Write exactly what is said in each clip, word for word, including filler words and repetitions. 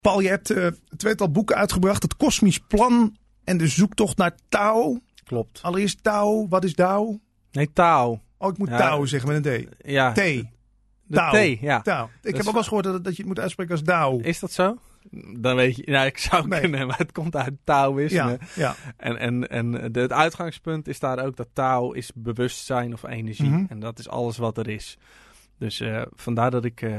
Paul, je hebt uh, een tweetal boeken uitgebracht. Het Kosmisch Plan en de zoektocht naar Tao. Klopt. Allereerst Tao. Wat is Tao? Nee, Tao. Oh, ik moet ja, Tao zeggen met een D. Ja. T. De Tao. T, ja. Tao. Ik dat heb ook wel eens gehoord dat, dat je het moet uitspreken als Dao. Is dat zo? Dan weet je, nou, ik zou nee. kunnen, maar het komt uit Taoïsme. Ja, ja. En, en, en de, het uitgangspunt is daar ook dat Tao is bewustzijn of energie. Mm-hmm. En dat is alles wat er is. Dus uh, vandaar dat ik uh,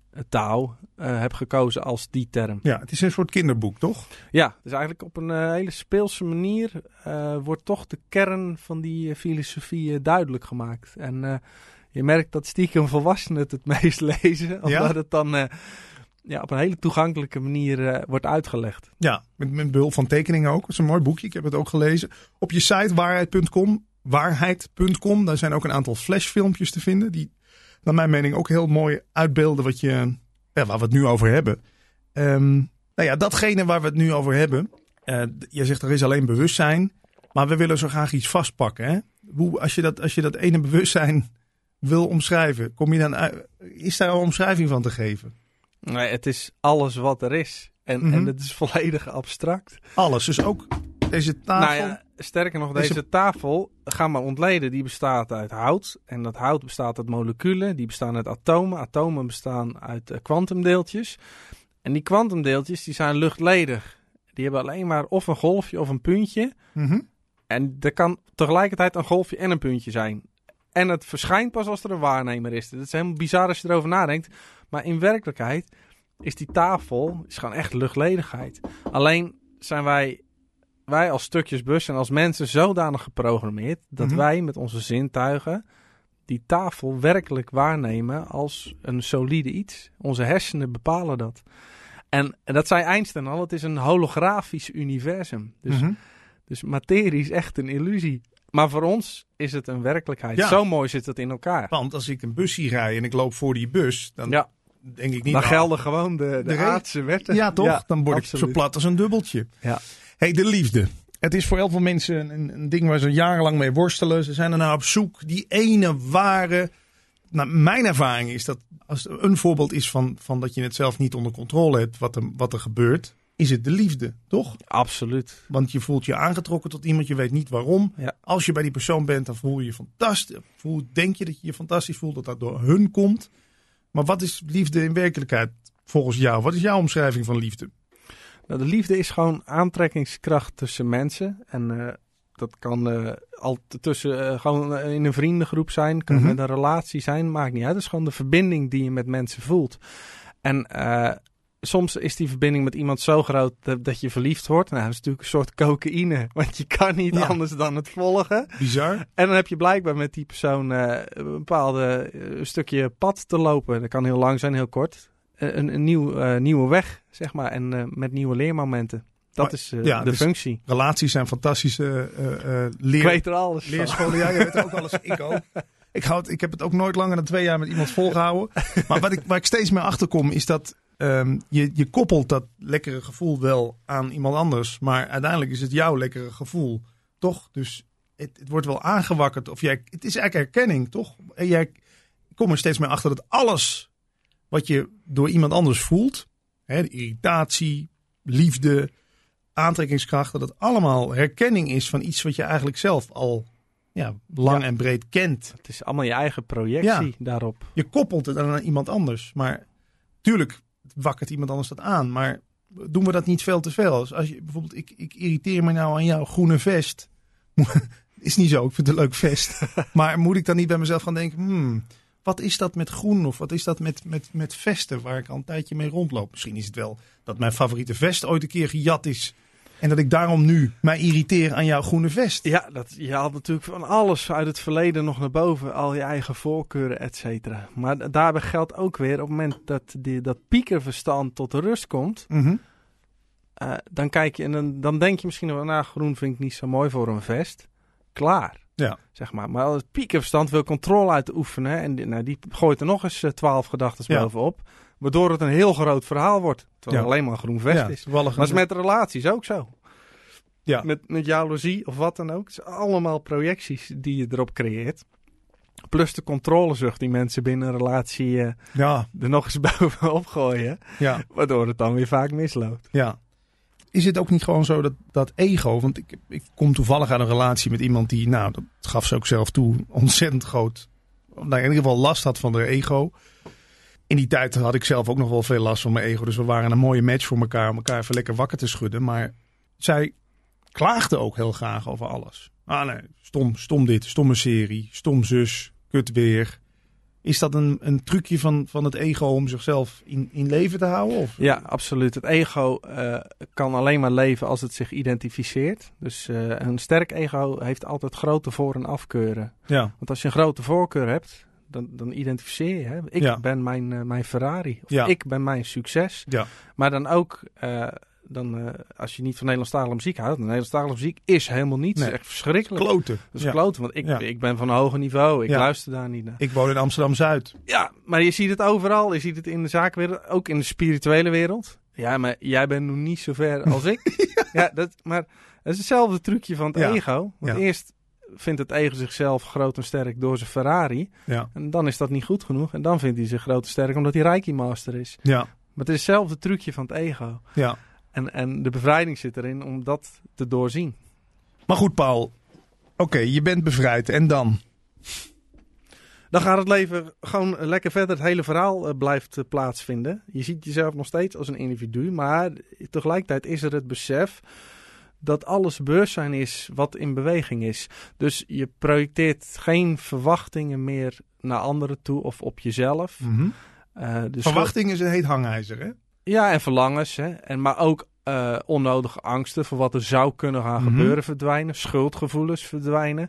Tao uh, heb gekozen als die term. Ja, het is een soort kinderboek, toch? Ja, dus eigenlijk op een uh, hele speelse manier uh, wordt toch de kern van die uh, filosofie uh, duidelijk gemaakt. En uh, je merkt dat stiekem volwassenen het het meest lezen, omdat ja? het dan uh, ja, op een hele toegankelijke manier uh, wordt uitgelegd. Ja, met, met behulp van tekeningen ook. Het is een mooi boekje, ik heb het ook gelezen. Op je site waarheid punt com, waarheid punt com, daar zijn ook een aantal flashfilmpjes te vinden die naar mijn mening ook heel mooi uitbeelden wat je, ja, waar we het nu over hebben. Um, nou ja, datgene waar we het nu over hebben. Uh, je zegt er is alleen bewustzijn. Maar we willen zo graag iets vastpakken. Hè? Hoe, als, je dat, als je dat ene bewustzijn wil omschrijven. Kom je dan uit, is daar een omschrijving van te geven? Nee, het is alles wat er is. En, mm-hmm. en het is volledig abstract. Alles, dus ook deze tafel. Nou ja, sterker nog, deze, deze tafel, ga maar ontleden, die bestaat uit hout. En dat hout bestaat uit moleculen, die bestaan uit atomen. Atomen bestaan uit kwantumdeeltjes. Uh, en die kwantumdeeltjes, die zijn luchtledig. Die hebben alleen maar of een golfje of een puntje. Mm-hmm. En er kan tegelijkertijd een golfje en een puntje zijn. En het verschijnt pas als er een waarnemer is. Dat is helemaal bizar als je erover nadenkt. Maar in werkelijkheid is die tafel is gewoon echt luchtledigheid. Alleen zijn wij, wij als stukjes bus en als mensen zodanig geprogrammeerd dat mm-hmm. wij met onze zintuigen die tafel werkelijk waarnemen als een solide iets. Onze hersenen bepalen dat. En, en dat zei Einstein al, het is een holografisch universum. Dus, mm-hmm. dus materie is echt een illusie. Maar voor ons is het een werkelijkheid. Ja. Zo mooi zit het in elkaar. Want als ik een bus zie rijden en ik loop voor die bus, dan ja. denk ik niet... Dan nou, gelden gewoon de, de, de aardse wetten. Ja, toch? Ja, dan word absoluut. ik zo plat als een dubbeltje. Ja. Hey, de liefde. Het is voor heel veel mensen een, een ding waar ze jarenlang mee worstelen. Ze zijn er nou op zoek. Die ene ware... Nou, mijn ervaring is dat als er een voorbeeld is van, van dat je het zelf niet onder controle hebt wat er, wat er gebeurt, is het de liefde, toch? Absoluut. Want je voelt je aangetrokken tot iemand, je weet niet waarom. Ja. Als je bij die persoon bent, dan voel je je fantastisch. Voel, denk je dat je je fantastisch voelt, dat dat door hun komt. Maar wat is liefde in werkelijkheid volgens jou? Wat is jouw omschrijving van liefde? Nou, de liefde is gewoon aantrekkingskracht tussen mensen. En uh, dat kan uh, al tussen uh, gewoon uh, in een vriendengroep zijn, kan mm-hmm. met een relatie zijn, maakt niet uit. Het is gewoon de verbinding die je met mensen voelt. En uh, soms is die verbinding met iemand zo groot dat, dat je verliefd wordt. Nou, dat is natuurlijk een soort cocaïne, want je kan niet ja. anders dan het volgen. Bizar. En dan heb je blijkbaar met die persoon uh, een bepaalde uh, stukje pad te lopen. Dat kan heel lang zijn, heel kort. Uh, een een nieuw, uh, nieuwe weg, zeg maar, en uh, met nieuwe leermomenten. Dat maar, is uh, ja, de dus functie. Relaties zijn fantastische uh, uh, leer... Ik weet er alles leerscholen. Ja, je weet er ook alles. Ik ook. Ik, houd, ik heb het ook nooit langer dan twee jaar met iemand volgehouden. Maar wat ik, waar ik steeds meer achter kom is dat um, je, je koppelt dat lekkere gevoel wel aan iemand anders. Maar uiteindelijk is het jouw lekkere gevoel. Toch? Dus het, het wordt wel aangewakkerd. Of jij, het is eigenlijk herkenning, toch? En jij komt er steeds meer achter dat alles wat je door iemand anders voelt. Hè, de irritatie, liefde, aantrekkingskracht. Dat het allemaal herkenning is van iets wat je eigenlijk zelf al ja, lang ja. en breed kent. Het is allemaal je eigen projectie ja. daarop. Je koppelt het aan iemand anders. Maar tuurlijk wakkert iemand anders dat aan. Maar doen we dat niet veel te veel? Als je bijvoorbeeld, ik, ik irriteer me nou aan jouw groene vest. Is niet zo, ik vind het een leuk vest. Maar moet ik dan niet bij mezelf gaan denken, hmm, wat is dat met groen? Of wat is dat met, met, met vesten waar ik al een tijdje mee rondloop? Misschien is het wel dat mijn favoriete vest ooit een keer gejat is. En dat ik daarom nu mij irriteer aan jouw groene vest. Ja, dat, je haalt natuurlijk van alles uit het verleden nog naar boven. Al je eigen voorkeuren, et cetera. Maar daarbij geldt ook weer, op het moment dat die, dat piekerverstand tot de rust komt. Mm-hmm. Uh, dan kijk je en dan, dan denk je misschien wel, nou, groen vind ik niet zo mooi voor een vest. Klaar. Ja. Zeg maar. Maar als het piekerverstand wil controle uitoefenen. En die, nou, die gooit er nog eens twaalf uh, gedachten ja. bovenop. Waardoor het een heel groot verhaal wordt. Terwijl ja. het alleen maar een groen vest ja, is. Maar is met relaties ook zo. Ja. Met, met jaloezie of wat dan ook. Het zijn allemaal projecties die je erop creëert. Plus de controlezucht die mensen binnen een relatie uh, Ja, er nog eens bovenop gooien. ja, Waardoor het dan weer vaak misloopt. ja. Is het ook niet gewoon zo dat, dat ego... Want ik, ik kom toevallig aan een relatie met iemand die... Nou, dat gaf ze ook zelf toe. Ontzettend groot... Nou, in ieder geval last had van haar ego. In die tijd had ik zelf ook nog wel veel last van mijn ego. Dus we waren een mooie match voor elkaar. Om elkaar even lekker wakker te schudden. Maar zij klaagde ook heel graag over alles. Ah nee, stom, stom dit, stomme serie, stom zus, kut weer. Is dat een, een trucje van, van het ego om zichzelf in, in leven te houden? Of? Ja, absoluut. Het ego uh, kan alleen maar leven als het zich identificeert. Dus uh, een sterk ego heeft altijd grote voor- en afkeuren. Ja. Want als je een grote voorkeur hebt, dan, dan identificeer je. Hè? Ik Ja. ben mijn, uh, mijn Ferrari. Of Ja. ik ben mijn succes. Ja. Maar dan ook... Uh, Dan, uh, als je niet van Nederlandstalige muziek houdt. Nederlandstalige muziek is helemaal niets. Nee. Het is echt verschrikkelijk. Kloten. Dat is Ja. kloten, want ik, Ja. ik ben van een hoger niveau. Ik Ja. luister daar niet naar. Ik woon in Amsterdam-Zuid. Ja, maar je ziet het overal. Je ziet het in de zakenwereld, ook in de spirituele wereld. Ja, maar jij bent nog niet zo ver als ik. ja. ja, dat, maar het is hetzelfde trucje van het Ja. ego. Want Ja. eerst vindt het ego zichzelf groot en sterk door zijn Ferrari. Ja. En dan is dat niet goed genoeg. En dan vindt hij zich groot en sterk omdat hij Reiki Master is. Ja. Maar het is hetzelfde trucje van het ego. Ja. En, en de bevrijding zit erin om dat te doorzien. Maar goed, Paul. Oké, okay, je bent bevrijd. En dan? Dan gaat het leven gewoon lekker verder. Het hele verhaal uh, blijft uh, plaatsvinden. Je ziet jezelf nog steeds als een individu. Maar tegelijkertijd is er het besef dat alles bewustzijn is wat in beweging is. Dus je projecteert geen verwachtingen meer naar anderen toe of op jezelf. Mm-hmm. Uh, dus Verwachting is een heet hangijzer, hè? Ja, en verlangens. Hè? En, maar ook uh, onnodige angsten voor wat er zou kunnen gaan Mm-hmm. gebeuren verdwijnen. Schuldgevoelens verdwijnen.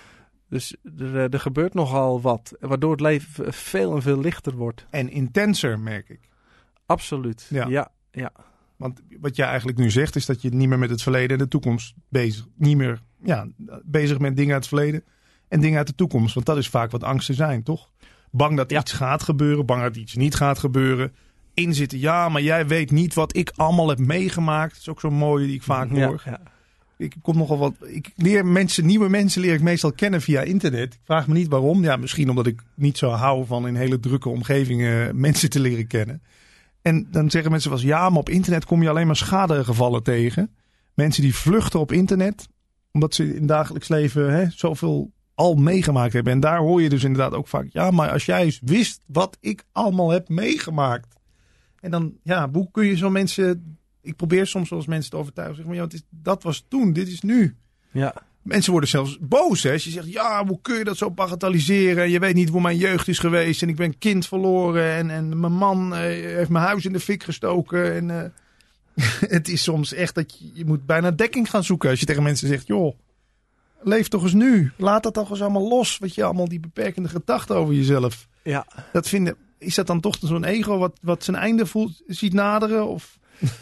Dus er, er gebeurt nogal wat. Waardoor het leven veel en veel lichter wordt. En intenser, merk ik. Absoluut. Ja. Ja, ja. Want wat jij eigenlijk nu zegt is dat je niet meer met het verleden en de toekomst bezig, niet meer ja, bezig bent dingen uit het verleden en dingen uit de toekomst. Want dat is vaak wat angsten zijn, toch? Bang dat Ja. iets gaat gebeuren, bang dat iets niet gaat gebeuren. Inzitten, ja, maar jij weet niet wat ik allemaal heb meegemaakt. Dat is ook zo'n mooie die ik vaak hoor. Ja, ja. Ik kom nogal wat. Ik leer mensen, nieuwe mensen leer ik meestal kennen via internet. Ik vraag me niet waarom. Ja, misschien omdat ik niet zo hou van in hele drukke omgevingen mensen te leren kennen. En dan zeggen mensen wel eens, ja, maar op internet kom je alleen maar schadegevallen tegen. Mensen die vluchten op internet, omdat ze in het dagelijks leven hè, zoveel al meegemaakt hebben. En daar hoor je dus inderdaad ook vaak, ja, maar als jij eens wist wat ik allemaal heb meegemaakt. En dan, ja, hoe kun je zo mensen... Ik probeer soms wel eens mensen te overtuigen. Zeg maar, ja, het is, dat was toen, dit is nu. Ja. Mensen worden zelfs boos. Hè? Als je zegt, ja, hoe kun je dat zo bagatelliseren? Je weet niet hoe mijn jeugd is geweest. En ik ben kind verloren. En, en mijn man uh, heeft mijn huis in de fik gestoken. En uh, het is soms echt dat je, je moet bijna dekking gaan zoeken. Als je tegen mensen zegt, joh, leef toch eens nu. Laat dat toch eens allemaal los. Wat je allemaal die beperkende gedachten over jezelf. Ja. Dat vinden, is dat dan toch zo'n ego wat, wat zijn einde voelt, ziet naderen? Of...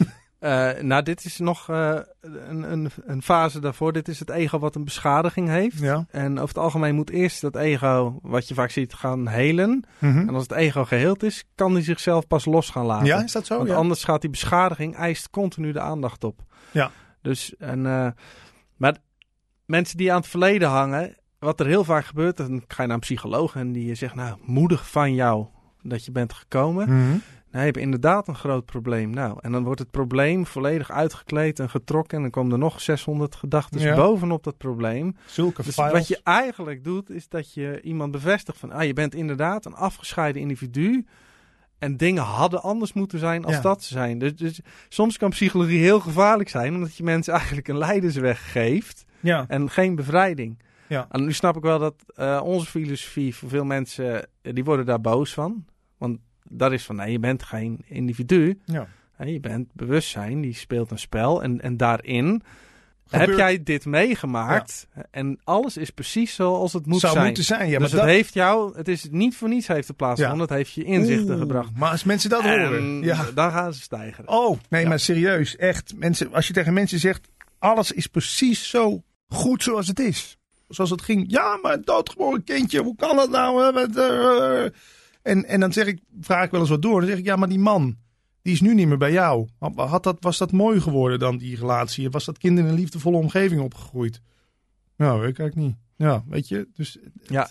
Uh, nou, dit is nog uh, een, een, een fase daarvoor. Dit is het ego wat een beschadiging heeft. Ja. En over het algemeen moet eerst dat ego, wat je vaak ziet, gaan helen. Mm-hmm. En als het ego geheeld is, kan hij zichzelf pas los gaan laten. Ja, is dat zo? Want Ja. anders gaat die beschadiging, eist continu de aandacht op. Ja. Dus, en, uh, maar mensen die aan het verleden hangen, wat er heel vaak gebeurt, dan ga je naar een psycholoog en die zegt, nou, moedig van jou dat je bent gekomen. Mm-hmm. Nou, je hebt inderdaad een groot probleem. Nou, en dan wordt het probleem volledig uitgekleed en getrokken. En dan komen er nog zeshonderd gedachten Ja. bovenop dat probleem. Zulke Dus files. wat je eigenlijk doet, is dat je iemand bevestigt van... Ah, je bent inderdaad een afgescheiden individu. En dingen hadden anders moeten zijn als Ja. dat ze zijn. Dus, dus soms kan psychologie heel gevaarlijk zijn... omdat je mensen eigenlijk een lijdensweg geeft Ja. en geen bevrijding. Ja. En nu snap ik wel dat uh, onze filosofie voor veel mensen... Uh, die worden daar boos van. Want dat is van, nee, je bent geen individu. Ja. Hey, je bent bewustzijn, die speelt een spel. En, en daarin Gebeurt- heb jij dit meegemaakt. En alles is precies zoals het moet zou zijn. moeten zijn. Ja, dus maar het dat... heeft jou, het is niet voor niets heeft er plaatsgevonden. Het heeft je inzichten Oeh, gebracht. Maar als mensen dat En horen. Ja. dan gaan ze stijgen. Oh, nee, Ja. maar serieus. Echt. Mensen, als je tegen mensen zegt, alles is precies zo goed zoals het is. Zoals het ging. Ja, maar een doodgeboren kindje. Hoe kan dat nou? Hè? Met, uh... en, en dan zeg ik, vraag ik wel eens wat door. Dan zeg ik, ja, maar die man, die is nu niet meer bij jou. Had dat, was dat mooi geworden dan, die relatie? Was dat kind in een liefdevolle omgeving opgegroeid? Nou, weet ik eigenlijk niet. Ja, weet je. Dus Ja.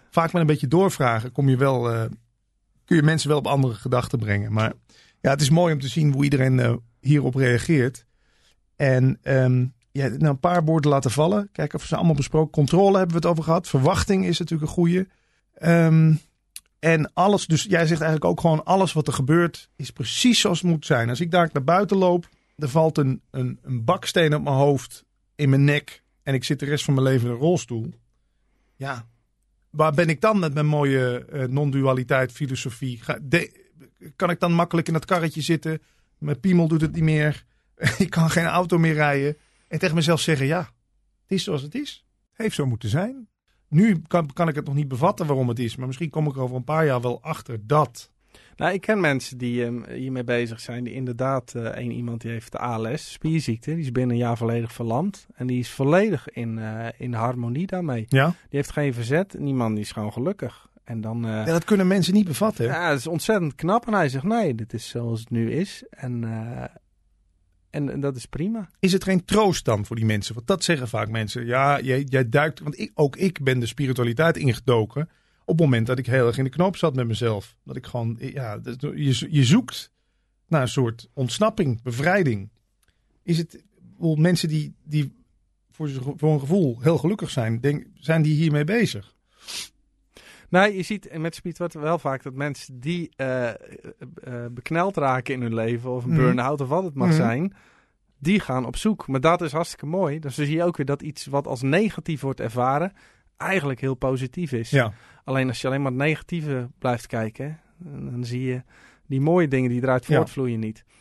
vaak met een beetje doorvragen kom je wel, uh, kun je mensen wel op andere gedachten brengen. Maar ja, het is mooi om te zien hoe iedereen uh, hierop reageert. En um, ja, nou een paar woorden laten vallen. Kijken of we ze allemaal besproken. Controle hebben we het over gehad. Verwachting is natuurlijk een goeie. Um, en alles, dus jij zegt eigenlijk ook gewoon alles wat er gebeurt is precies zoals het moet zijn. Als ik daar naar buiten loop, er valt een, een, een baksteen op mijn hoofd, in mijn nek en ik zit de rest van mijn leven in een rolstoel. Ja, waar ben ik dan met mijn mooie uh, non-dualiteit filosofie? Ga, de, kan ik dan makkelijk in dat karretje zitten? Mijn piemel doet het niet meer. Ik kan geen auto meer rijden. En tegen mezelf zeggen, ja, het is zoals het is. Het heeft zo moeten zijn. Nu kan, kan ik het nog niet bevatten waarom het is. Maar misschien kom ik er over een paar jaar wel achter dat. Nou, ik ken mensen die um, hiermee bezig zijn. Die inderdaad, uh, een iemand die heeft de A L S, spierziekte. Die is binnen een jaar volledig verlamd. En die is volledig in, uh, in harmonie daarmee. Ja? Die heeft geen verzet. En die man die is gewoon gelukkig. En dan, uh, ja, dat kunnen mensen niet bevatten. Hè? Ja, dat is ontzettend knap. En hij zegt, nee, dit is zoals het nu is. En... Uh, En, en dat is prima. Is het geen troost dan voor die mensen? Want dat zeggen vaak mensen. Ja, jij, jij duikt... Want ik, ook ik ben de spiritualiteit ingedoken. Op het moment dat ik heel erg in de knoop zat met mezelf. Dat ik gewoon... Ja, je, je zoekt naar een soort ontsnapping, bevrijding. Is het... Mensen die, die voor, voor een gevoel heel gelukkig zijn, denk, zijn die hiermee bezig? Nou, je ziet met spiritualiteit wel vaak dat mensen die uh, uh, bekneld raken in hun leven, of een mm. burn-out of wat het mag mm. zijn, die gaan op zoek. Maar dat is hartstikke mooi. Dus dan zie je ook weer dat iets wat als negatief wordt ervaren, eigenlijk heel positief is. Ja. Alleen als je alleen maar het negatieve blijft kijken, dan zie je die mooie dingen die eruit voortvloeien ja. niet.